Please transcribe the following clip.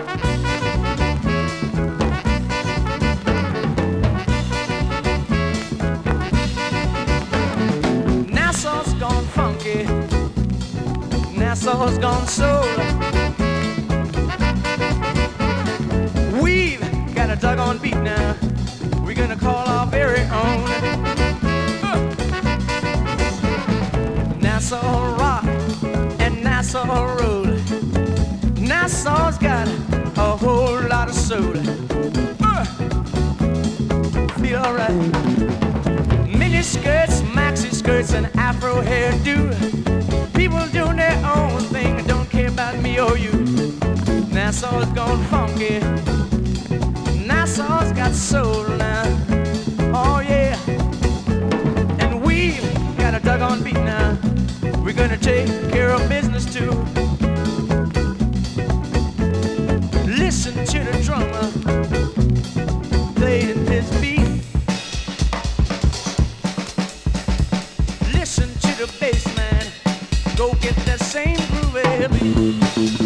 Nassau's gone funky, Nassau's gone soul. We've got a doggone beat now, we're gonna call our very own. Nassau rock and Nassau roll. Nassau's got a whole lot of soul. Feel alright. Mini skirts, maxi skirts, and afro hairdo. People doing their own thing, don't care about me or you. Nassau's gone funky. Nassau's got soul now. Oh yeah. And we've got a doggone beat now. We're gonna take care of business too. Listen to the drummer playing his beat. Listen to the bass man, go get that same groovy beat.